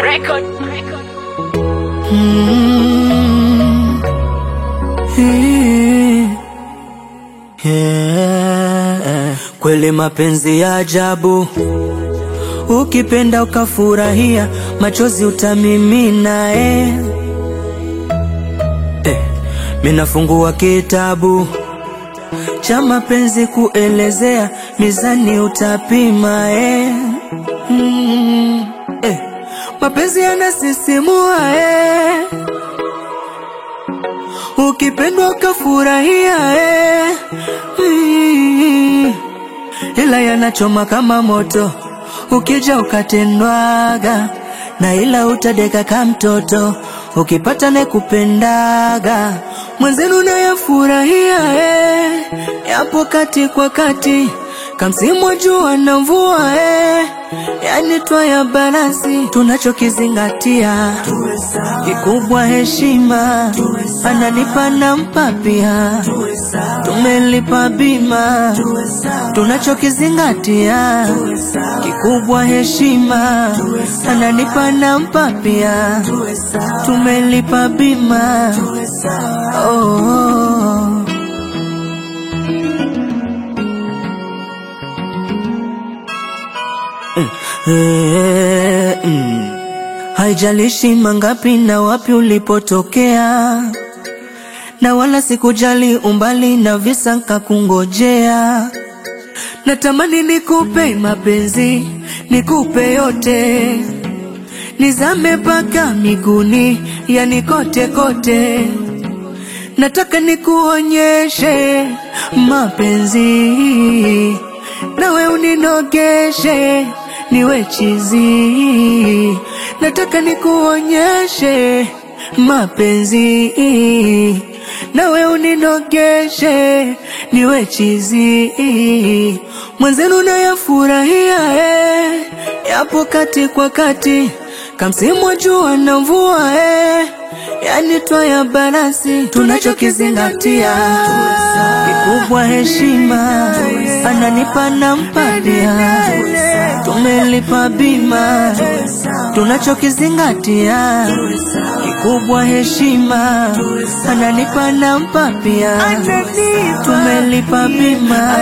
Record. Kweli mapenzi ya ajabu, ukipenda ukafurahia, machozi utamimina. Minafungua kitabu cha mapenzi kuelezea, mizani utapima. Mapenzi yanasisimua, ukipendwa ukafurahia, ila yanachoma kama moto, ukija ukatendwaga, na ila utadeka kama mtoto, ukipata nekupendaga, mwenzenu nayafurahia. Yapo kati kwa kati, kamsimu jua na mvua, yani twaya balansi, tunachokizingatia kikubwa heshima, ananipa nampa pia, tumelipa bima, tunachokizingatia kikubwa heshima, ananipa nampa pia, tumelipa bima. Haijalishi mangapi na wapi ulipotokea, na wala sikujali umbali na visa nkakungojea. Natamani nikupe mapenzi, nikupe yote, nizame paka miguni, yani kote kote. Nataka nikuonyeshe mapenzi, nawe uninogeshe niwe chizi. Nataka nikuonyeshe mapenzi, nawe uninogeshe niwe chizi. Mwenzenu nayafurahia, yapo kati kwa kati, kamsimu jua na mvua, yani twaya balansi, tunachokizingatia kikubwa heshima, ananipa nampa pia, tumelipa bima, tunachokizingatia kikubwa heshima, ananipa nampa pia, tumelipa bima.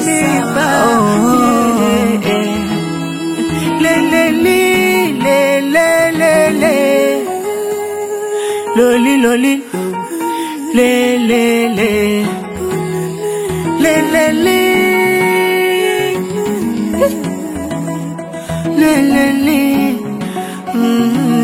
Loli loli le le le le le le le le le.